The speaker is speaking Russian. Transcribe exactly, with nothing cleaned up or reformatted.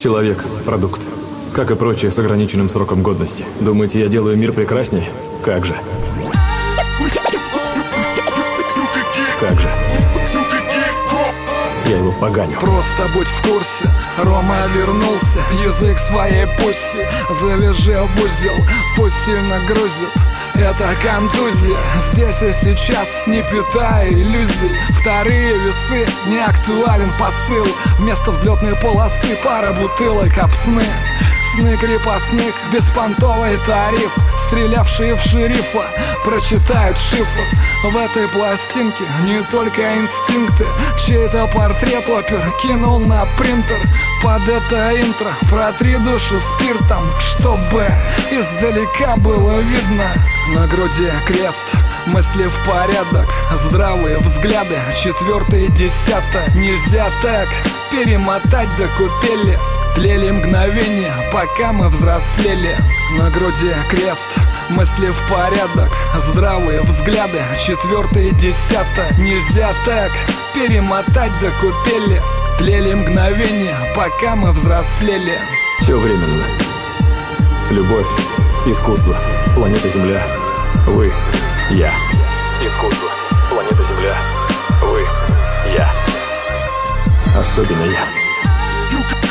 Человек – продукт, как и прочее с ограниченным сроком годности. Думаете, я делаю мир прекраснее? Как же? Как же? Я его поганю. Просто будь в курсе, Рома вернулся. Язык своей пусси завяжи в узел, пусть сильно грузит. Это контузия, здесь и сейчас, не питая иллюзий. Вторые весы, не актуален посыл. Вместо взлетной полосы пара бутылок об сны. Сны крепостных, беспонтовый тариф. Стрелявшие в шерифа прочитают шифр. В этой пластинке не только инстинкты. Чей-то портрет опер кинул на принтер. Под это интро протри душу спиртом, чтобы издалека было видно. На груди крест, мысли в порядок, здравые взгляды, четвертое десятое. Нельзя так перемотать до купели. Тлели мгновения, пока мы взрослели. На груди крест, мысли в порядок, здравые взгляды, четвертое десятое. Нельзя так перемотать до купели. Тлели мгновения, пока мы взрослели. Все временно. Любовь, искусство, планета Земля, вы, я. Искусство, планета Земля, вы, я. Особенно я.